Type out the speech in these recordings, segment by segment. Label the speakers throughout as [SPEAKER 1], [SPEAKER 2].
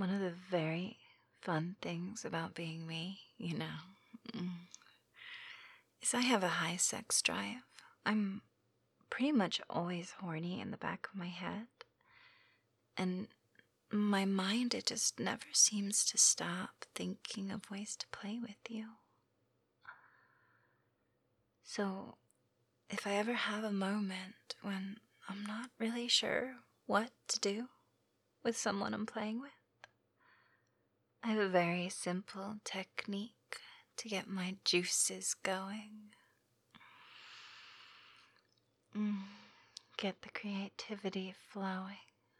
[SPEAKER 1] one of the very fun things about being me, mm, is I have a high sex drive. I'm pretty much always horny in the back of my head. And my mind, it just never seems to stop thinking of ways to play with you. So, if I ever have a moment when I'm not really sure what to do with someone I'm playing with, I have a very simple technique to get my juices going. Get the creativity flowing.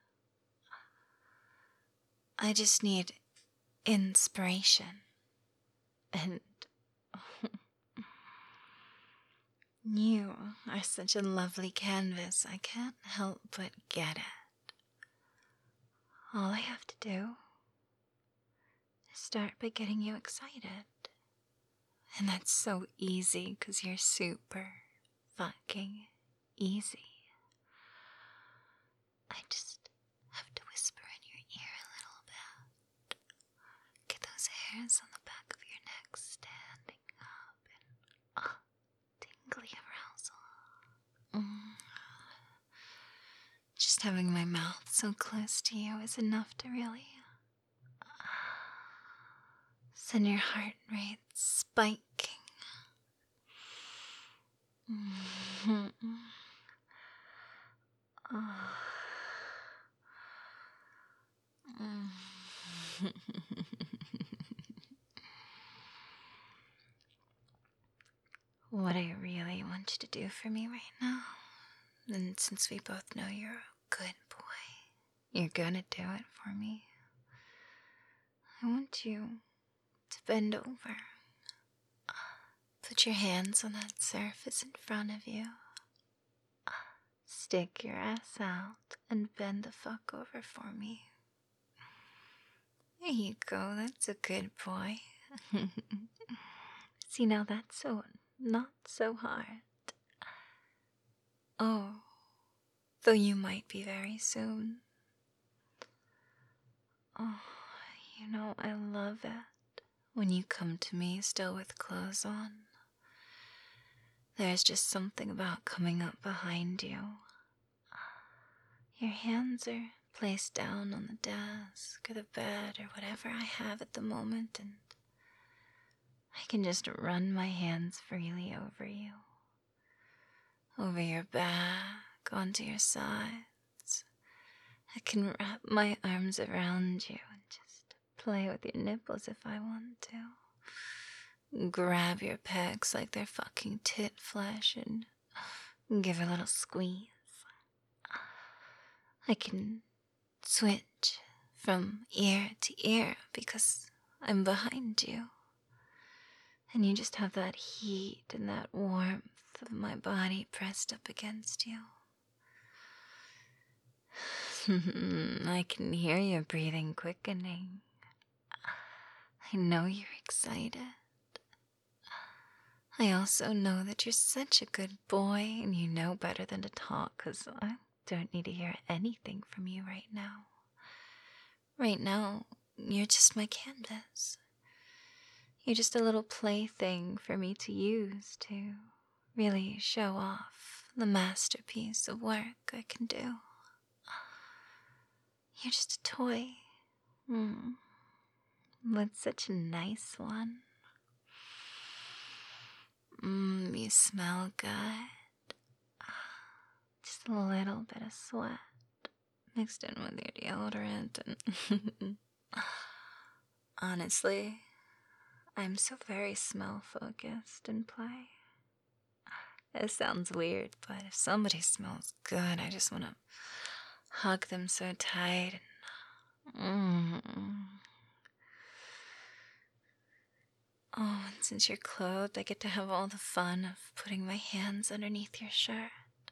[SPEAKER 1] I just need inspiration. And you are such a lovely canvas, I can't help but get it. All I have to do is start by getting you excited. And that's so easy because you're super fucking easy. I just have to whisper in your ear a little bit. Get those hairs on the back of your neck standing up and tingly arousal. Just having my mouth so close to you is enough to really send your heart rate spiking. What I really want you to do for me right now, and since we both know you're a good boy, you're gonna do it for me. I want you to bend over. Put your hands on that surface in front of you. Stick your ass out and bend the fuck over for me. There you go, that's a good boy. See, now that's so not so hard. Oh, though you might be very soon. Oh, I love it when you come to me still with clothes on. There's just something about coming up behind you. Your hands are placed down on the desk or the bed or whatever I have at the moment, and I can just run my hands freely over you. Over your back, onto your sides. I can wrap my arms around you and just play with your nipples if I want to. Grab your pecs like they're fucking tit flesh and give a little squeeze. I can switch from ear to ear because I'm behind you. And you just have that heat and that warmth of my body pressed up against you. I can hear your breathing quickening. I know you're excited. I also know that you're such a good boy and you know better than to talk, because I don't need to hear anything from you right now. Right now, you're just my canvas. You're just a little plaything for me to use to really show off the masterpiece of work I can do. You're just a toy. But such a nice one. You smell good. Just a little bit of sweat mixed in with your deodorant and honestly, I'm so very smell focused in play. It sounds weird, but if somebody smells good, I just want to hug them so tight. Oh, and since you're clothed, I get to have all the fun of putting my hands underneath your shirt,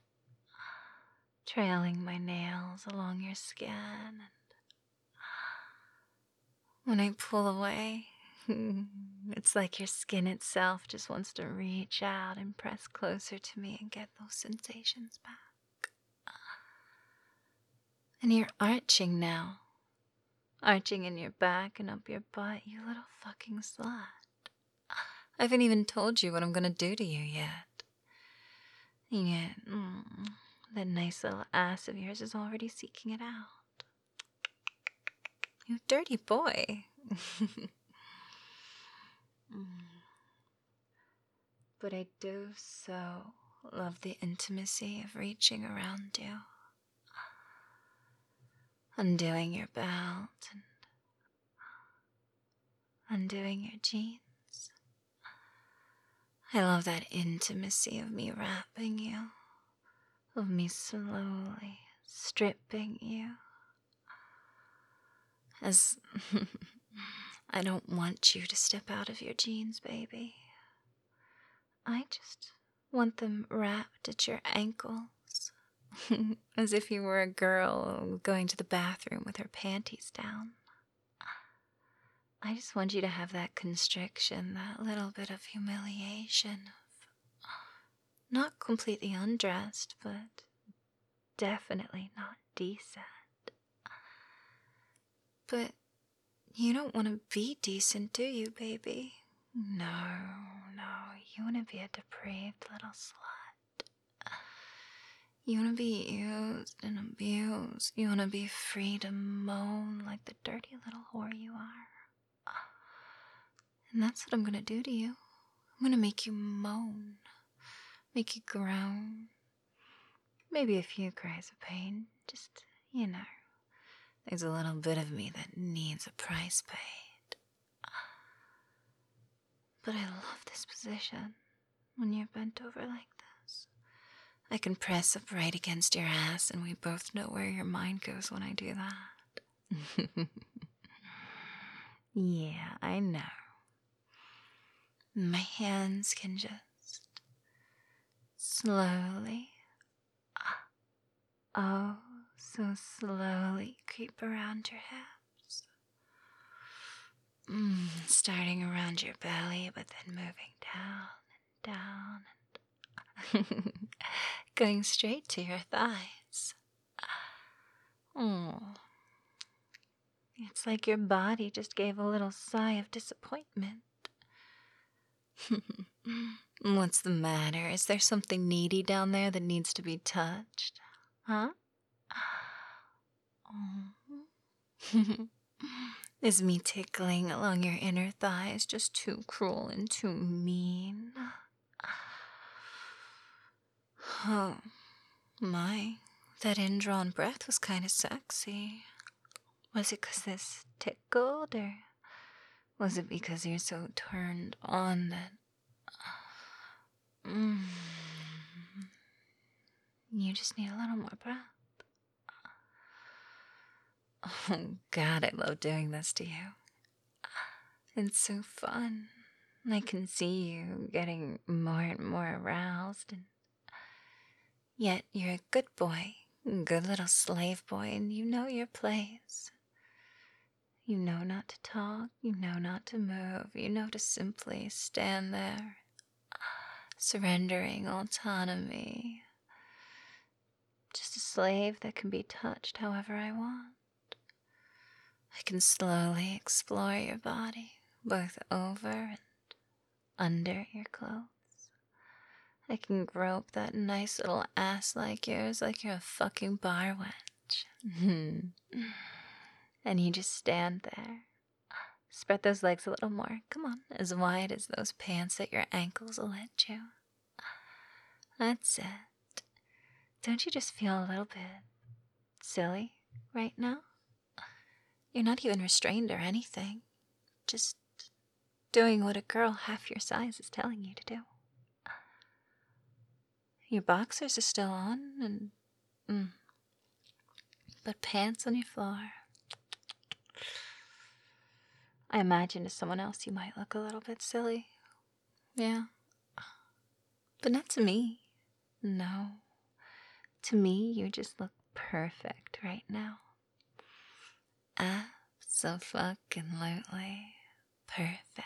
[SPEAKER 1] trailing my nails along your skin, and when I pull away, it's like your skin itself just wants to reach out and press closer to me and get those sensations back. And you're arching now. arching in your back and up your butt, you little fucking slut. I haven't even told you what I'm gonna do to you yet. And yet, that nice little ass of yours is already seeking it out. You dirty boy. But I do so love the intimacy of reaching around you, undoing your belt and undoing your jeans. I love that intimacy of me wrapping you, of me slowly stripping you. As I don't want you to step out of your jeans, baby. I just want them wrapped at your ankles, as if you were a girl going to the bathroom with her panties down. I just want you to have that constriction, that little bit of humiliation, of not completely undressed, but definitely not decent. But you don't want to be decent, do you, baby? No, you want to be a depraved little slut. You want to be used and abused. You want to be free to moan like the dirty little whore you are. And that's what I'm going to do to you. I'm going to make you moan, make you groan. Maybe a few cries of pain, just, there's a little bit of me that needs a price paid. But I love this position, when you're bent over like this. I can press up right against your ass, and we both know where your mind goes when I do that. Yeah, I know. My hands can just slowly, oh, so slowly creep around your hips. Starting around your belly, but then moving down and down and going straight to your thighs. Oh, it's like your body just gave a little sigh of disappointment. What's the matter? Is there something needy down there that needs to be touched? Huh? Is me tickling along your inner thighs just too cruel and too mean? Oh, my. That indrawn breath was kind of sexy. Was it 'cause this tickled, or was it because you're so turned on that you just need a little more breath? Oh, God, I love doing this to you. It's so fun. I can see you getting more and more aroused, and yet you're a good boy, good little slave boy, and you know your place. You know not to talk, you know not to move, you know to simply stand there, surrendering autonomy. Just a slave that can be touched however I want. I can slowly explore your body, both over and under your clothes. I can grope that nice little ass like yours like you're a fucking bar wench. And you just stand there. Spread those legs a little more. Come on, as wide as those pants at your ankles will let you. That's it. Don't you just feel a little bit silly right now? You're not even restrained or anything. Just doing what a girl half your size is telling you to do. Your boxers are still on, but pants on your floor. I imagine to someone else you might look a little bit silly. Yeah. But not to me. No. To me, you just look perfect right now. Abso-fucking-lutely perfect.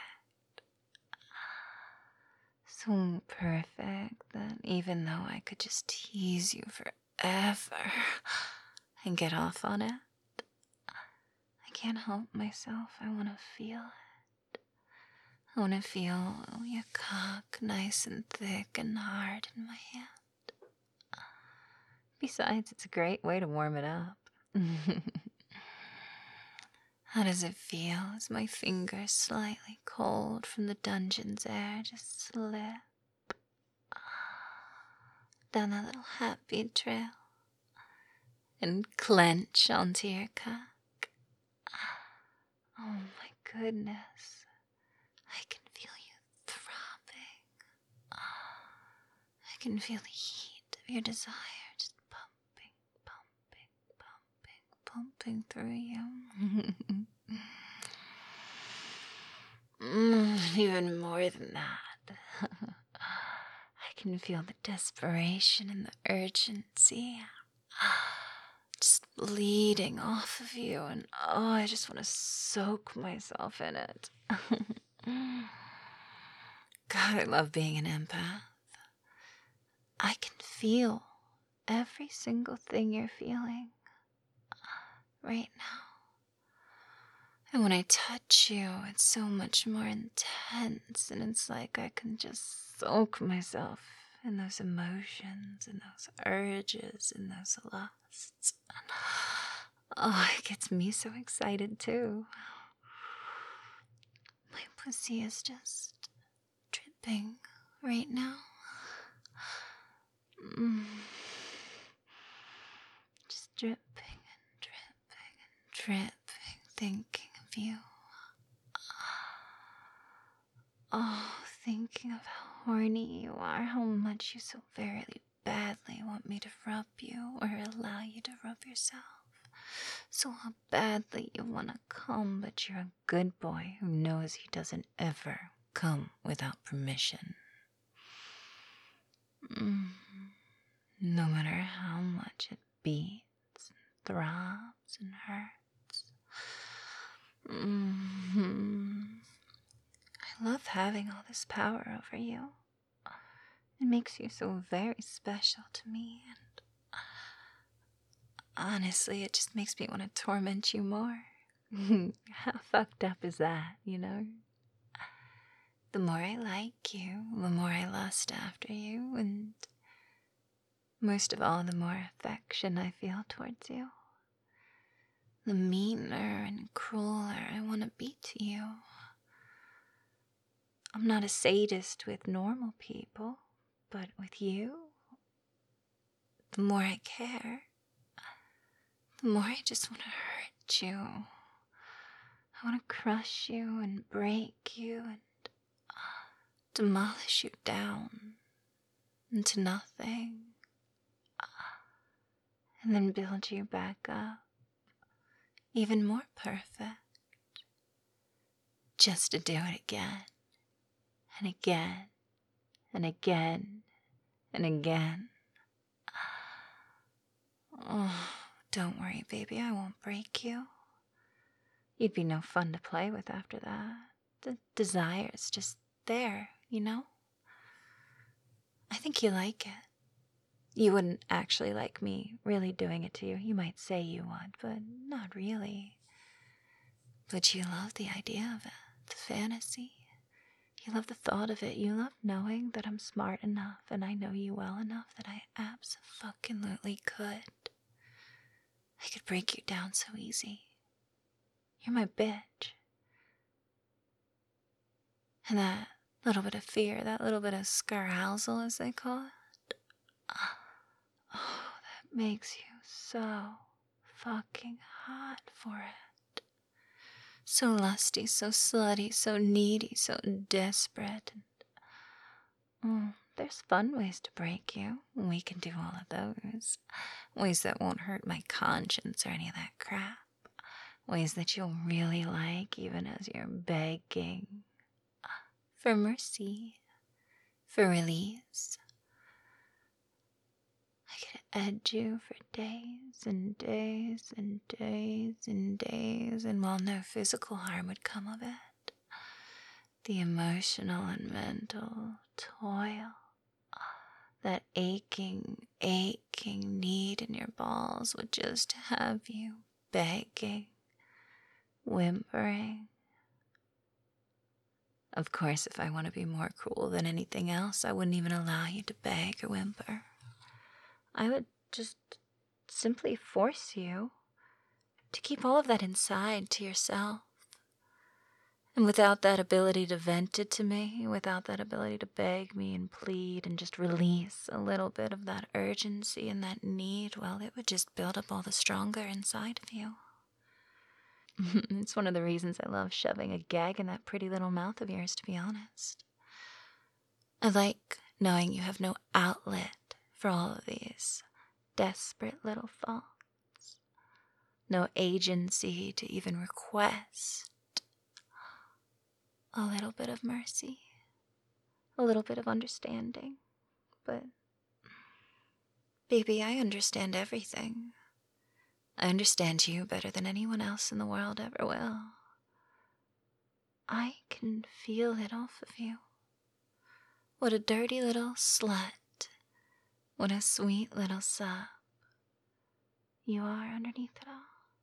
[SPEAKER 1] So perfect that even though I could just tease you forever and get off on it, I can't help myself. I want to feel it. I want to feel your cock nice and thick and hard in my hand. Besides, it's a great way to warm it up. How does it feel as my fingers, slightly cold from the dungeon's air, just slip down that little heartbeat trail and clench onto your cock? Oh my goodness. I can feel you throbbing. I can feel the heat of your desire just pumping, pumping, pumping, pumping through you. Even more than that. I can feel the desperation and the urgency just bleeding off of you, and oh, I just want to soak myself in it. God, I love being an empath. I can feel every single thing you're feeling right now. And when I touch you, it's so much more intense, and it's like I can just soak myself in those emotions, and those urges, and those lusts. And, oh, it gets me so excited too. My pussy is just dripping right now. Just dripping and dripping and dripping, thinking of you. Oh, thinking of how horny you are, how much you so very badly want me to rub you or allow you to rub yourself. So how badly you want to come, but you're a good boy who knows he doesn't ever come without permission. No matter how much it beats and throbs and hurts. I love having all this power over you. It makes you so very special to me, and honestly, it just makes me want to torment you more. How fucked up is that, you know? The more I like you, the more I lust after you, and most of all, the more affection I feel towards you. The meaner and crueler I want to be to you. I'm not a sadist with normal people, but with you, the more I care, the more I just want to hurt you. I want to crush you and break you and demolish you down into nothing, and then build you back up, even more perfect, just to do it again, and again, and again, and again. Oh, don't worry, baby, I won't break you. You'd be no fun to play with after that. The desire's just there, you know? I think you like it. You wouldn't actually like me really doing it to you. You might say you would, but not really. But you love the idea of it, the fantasy. You love the thought of it. You love knowing that I'm smart enough and I know you well enough that I abso-fucking-lutely could. I could break you down so easy. You're my bitch. And that little bit of fear, that little bit of carousal, as they call it, oh, that makes you so fucking hot for it. So lusty, so slutty, so needy, so desperate. And there's fun ways to break you. We can do all of those. Ways that won't hurt my conscience or any of that crap. Ways that you'll really like even as you're begging for mercy, for release. I could edge you for days and days and days and days, and while no physical harm would come of it, the emotional and mental toil, that aching need in your balls would just have you begging whimpering. Of course, if I want to be more cruel than anything else, I wouldn't even allow you to beg or whimper. I would just simply force you to keep all of that inside to yourself. And without that ability to vent it to me, without that ability to beg me and plead and just release a little bit of that urgency and that need, well, it would just build up all the stronger inside of you. It's one of the reasons I love shoving a gag in that pretty little mouth of yours, to be honest. I like knowing you have no outlet for all of these desperate little thoughts. No agency to even request a little bit of mercy, a little bit of understanding. But, baby, I understand everything. I understand you better than anyone else in the world ever will. I can feel it off of you. What a dirty little slut. What a sweet little sub you are underneath it all.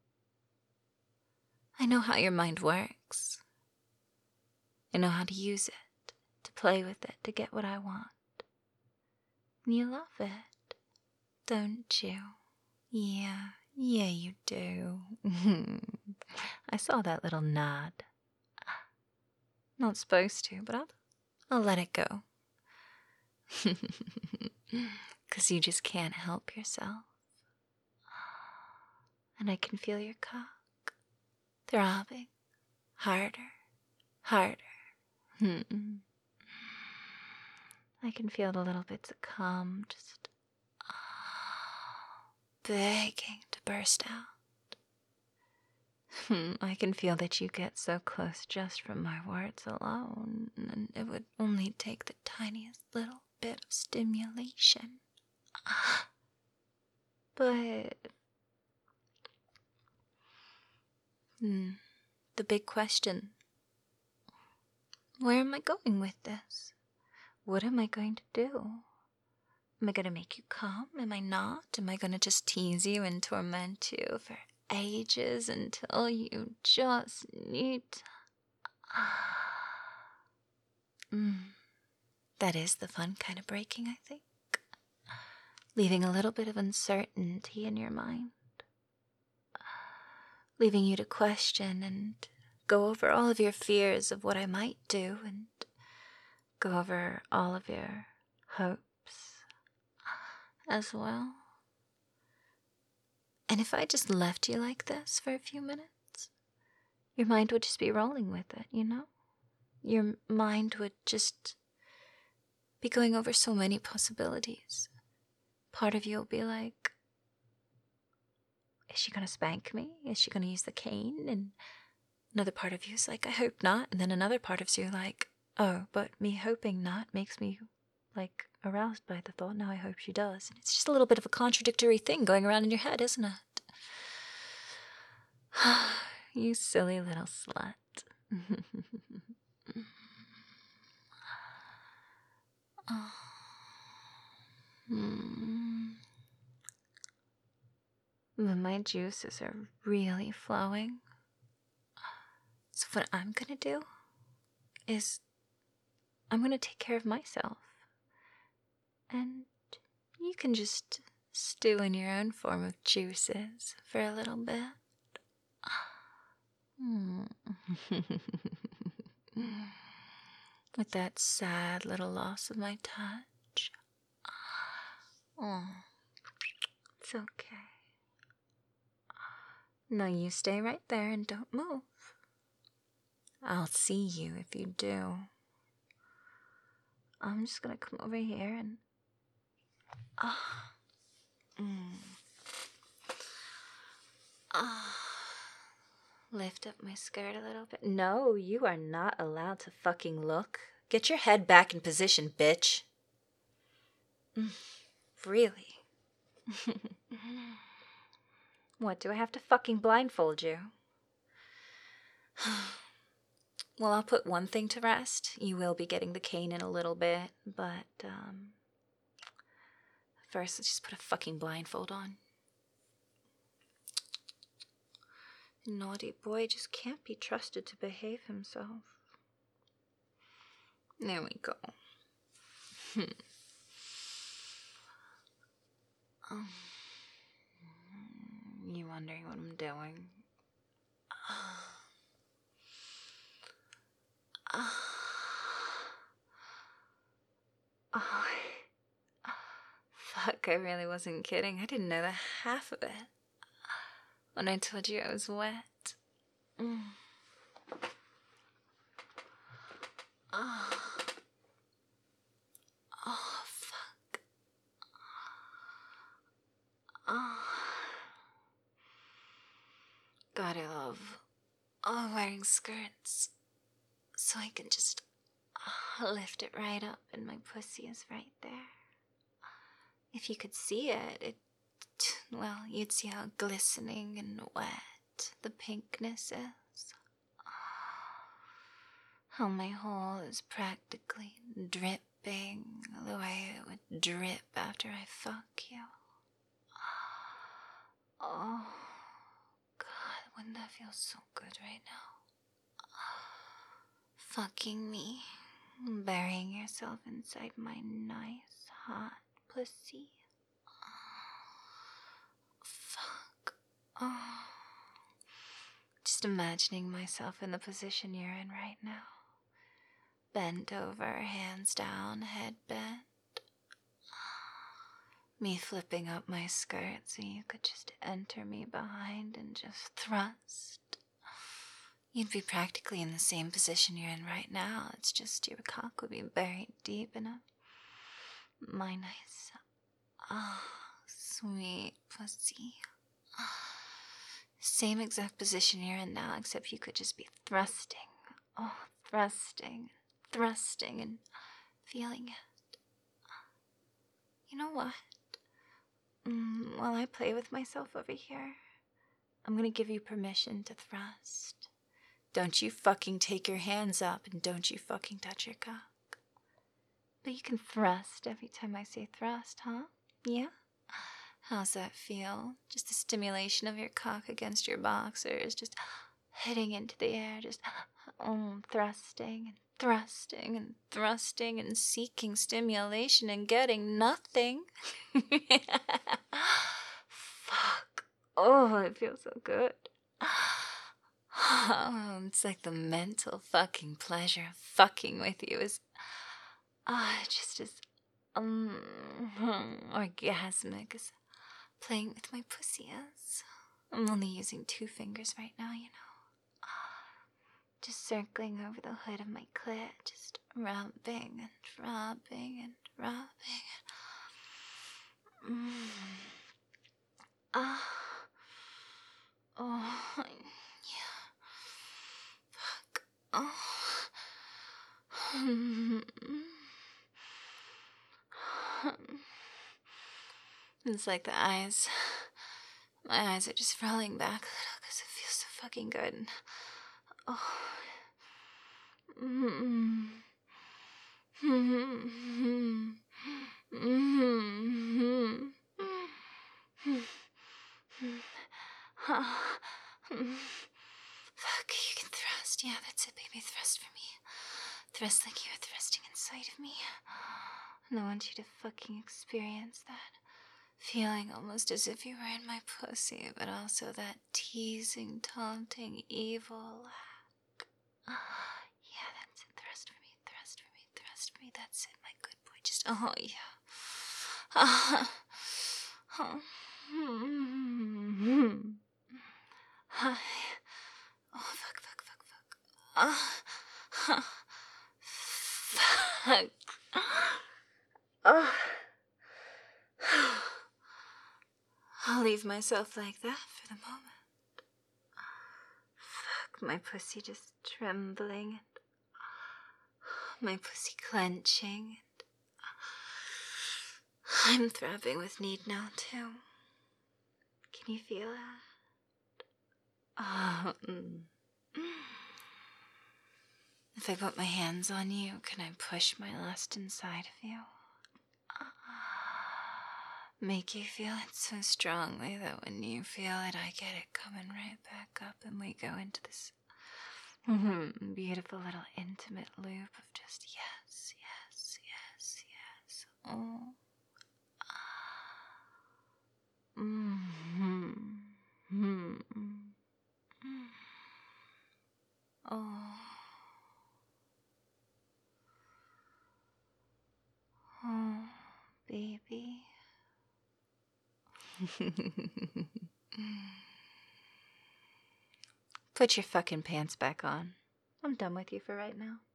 [SPEAKER 1] I know how your mind works. I know how to use it, to play with it, to get what I want. And you love it, don't you? Yeah, you do. I saw that little nod. Not supposed to, but I'll let it go. 'Cause you just can't help yourself. And I can feel your cock throbbing harder. I can feel the little bits of cum just begging to burst out. I can feel that you get so close just from my words alone, and it would only take the tiniest little bit of stimulation. But the big question: where am I going with this? What am I going to do? Am I going to make you come? Am I not? Am I going to just tease you and torment you for ages until you just need... That is the fun kind of breaking, I think. Leaving a little bit of uncertainty in your mind. Leaving you to question and go over all of your fears of what I might do, and go over all of your hopes as well. And if I just left you like this for a few minutes, your mind would just be rolling with it, you know? Your mind would just be going over so many possibilities. Part of you will be like, is she going to spank me? Is she going to use the cane? And another part of you is like, I hope not. And then another part of you like, oh, but me hoping not makes me, like, aroused by the thought. Now I hope she does. And it's just a little bit of a contradictory thing going around in your head, isn't it? You silly little slut. But my juices are really flowing. So what I'm gonna do is I'm gonna take care of myself. And you can just stew in your own form of juices for a little bit. With that sad little loss of my touch. Oh, it's okay. No, you stay right there and don't move. I'll see you if you do. I'm just gonna come over here and... lift up my skirt a little bit. No, you are not allowed to fucking look. Get your head back in position, bitch. Really? What, do I have to fucking blindfold you? Well, I'll put one thing to rest. You will be getting the cane in a little bit, but, first, let's just put a fucking blindfold on. Naughty boy just can't be trusted to behave himself. There we go. You wondering what I'm doing? Oh, fuck, I really wasn't kidding. I didn't know the half of it when I told you I was wet. Oh, fuck. God, I love wearing skirts so I can just lift it right up and my pussy is right there. If you could see it, well, you'd see how glistening and wet the pinkness is. How my hole is practically dripping the way it would drip after I fuck you. Oh, God, wouldn't that feel so good right now? Fucking me, burying yourself inside my nice, hot pussy. Fuck. Oh. Just imagining myself in the position you're in right now. Bent over, hands down, head bent. Me flipping up my skirt so you could just enter me behind and just thrust. You'd be practically in the same position you're in right now. It's just your cock would be buried deep in my nice, sweet pussy. Same exact position you're in now, except you could just be thrusting. Oh, thrusting and feeling it. You know what? While I play with myself over here, I'm gonna give you permission to thrust. Don't you fucking take your hands up and don't you fucking touch your cock. But you can thrust every time I say thrust, huh? Yeah? How's that feel? Just the stimulation of your cock against your boxers, just heading into the air, just thrusting and seeking stimulation and getting nothing. Fuck. Oh, it feels so good. Oh, it's like the mental fucking pleasure of fucking with you is just as orgasmic as playing with my pussy is. I'm only using 2 fingers right now, you know. Just circling over the hood of my clit, just rubbing and rubbing and rubbing. Oh, yeah. Fuck. Oh. It's like the eyes. My eyes are just rolling back a little because it feels so fucking good. Oh. Fuck, you can thrust. Yeah, that's it, baby. Thrust for me. Thrust like you are thrusting inside of me. And I want you to fucking experience that. Feeling almost as if you were in my pussy, but also that teasing, taunting, evil lack. Yeah, that's it. Thrust for me, thrust for me, thrust for me. That's it, my good boy. Just, oh, yeah. Oh, fuck. Fuck. I'll leave myself like that for the moment. Fuck, my pussy just trembling and my pussy clenching and I'm throbbing with need now too. Can you feel it? If I put my hands on you, can I push my lust inside of you? make you feel it so strongly that when you feel it, I get it coming right back up, and we go into this beautiful little intimate loop of just yes, yes, yes, yes. Oh. Mm-hmm. Mm-hmm. Oh. Oh, baby. Put your fucking pants back on. I'm done with you for right now.